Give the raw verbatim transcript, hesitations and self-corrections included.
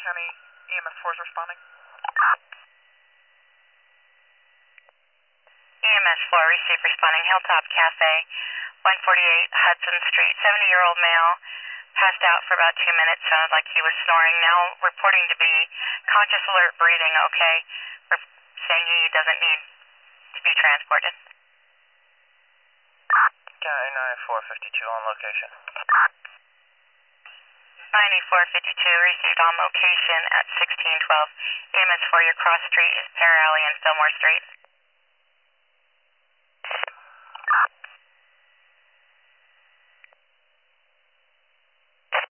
County E M S four is responding. E M S four, receive responding. Hilltop Cafe, one forty-eight Hudson Street. seventy-year-old male, passed out for about two minutes. Sounded like he was snoring. Now reporting to be conscious, alert, breathing okay. We're saying he doesn't need to be transported. County ninety-four fifty-two on location. ninety-four fifty-two, received on location at sixteen twelve. E M S four, your cross street is Pear Alley and Fillmore Street.